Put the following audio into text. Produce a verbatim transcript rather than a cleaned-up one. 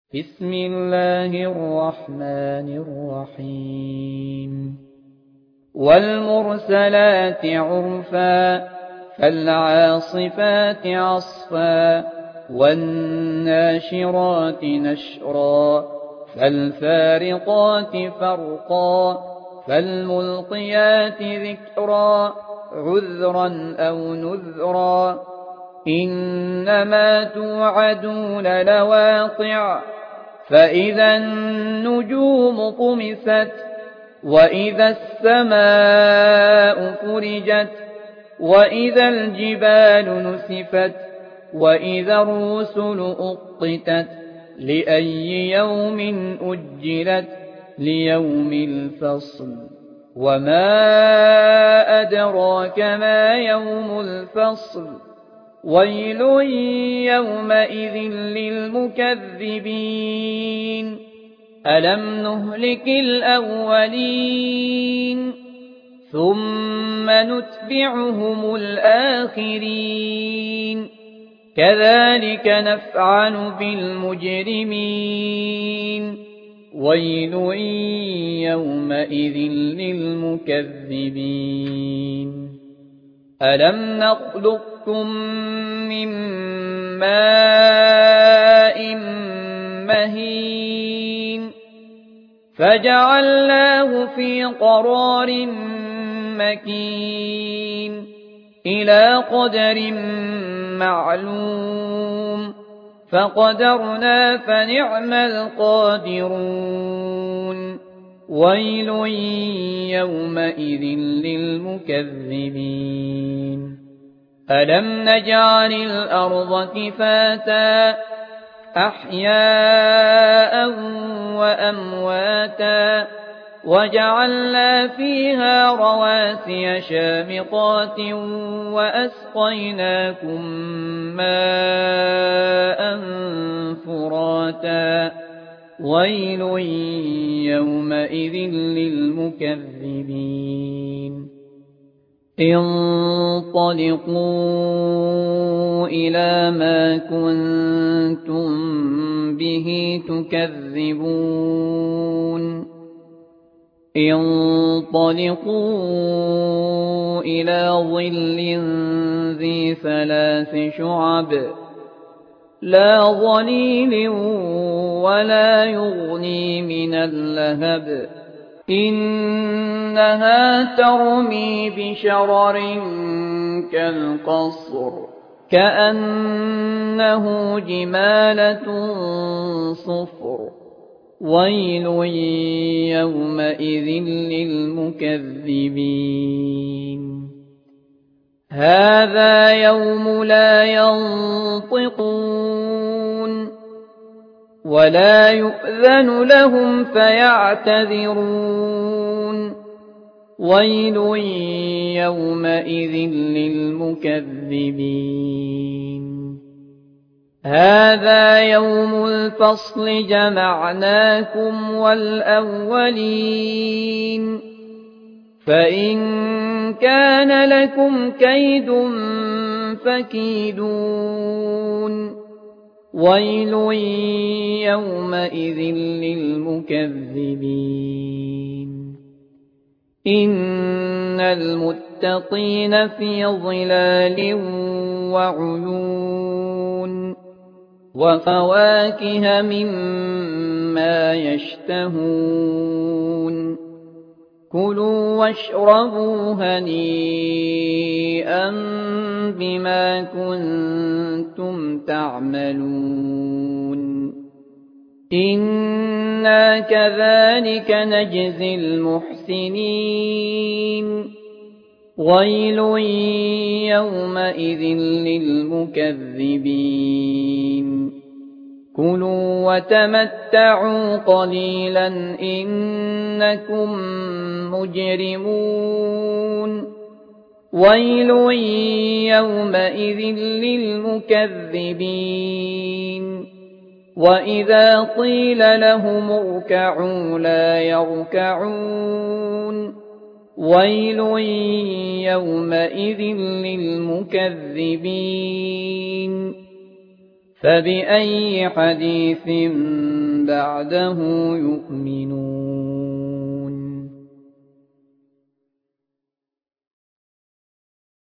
بسم الله الرحمن الرحيم والمرسلات عرفا فالعاصفات عصفا والناشرات نشرا فالفارقات فرقا فالملقيات ذكرا عذرا أو نذرا إنما توعدون لواقع فإذا النجوم طمست وإذا السماء فرجت وإذا الجبال نسفت وإذا الرسل أقتت لأي يوم أجلت ليوم الفصل وما أدراك ما يوم الفصل ويل يومئذ للمكذبين ألم نهلك الأولين ثم نتبعهم الآخرين كذلك نفعل بالمجرمين ويل يومئذ للمكذبين ألم نخلقكم من ماء مهين فجعلناه في قرار مكين إلى قدر معلوم فقدرنا فنعم القادرون ويل يومئذ للمكذبين ألم نجعل الأرض كفاتا أحياء وأمواتا وجعلنا فيها رواسي شامخات وأسقيناكم ماء فراتا ويل يومئذ للمكذبين انطلقوا إلى ما كنتم به تكذبون انطلقوا إلى ظل ذي ثلاث شعب لا ظليل ولا يغني من اللهب إنها ترمي بشرر كالقصر كأنه جمالة صفر ويل يومئذ للمكذبين هذا يوم لا ينطقون ولا يؤذن لهم فيعتذرون ويل يومئذ للمكذبين هذا يوم الفصل جمعناكم والأولين فإن كان لكم كيد فكيدون ويل يومئذ للمكذبين إن المتقين في ظلال وعيون وفواكه مما يشتهون كلوا واشربوا هنيئا بما كنتم تعملون إنا كذلك نجزي المحسنين ويل يومئذ للمكذبين كلوا وتمتعوا قليلا إنكم مجرمون ويل يومئذ للمكذبين وإذا قيل لهم اركعوا لا يركعون ويل يومئذ للمكذبين فبأي حديث بعده يؤمنون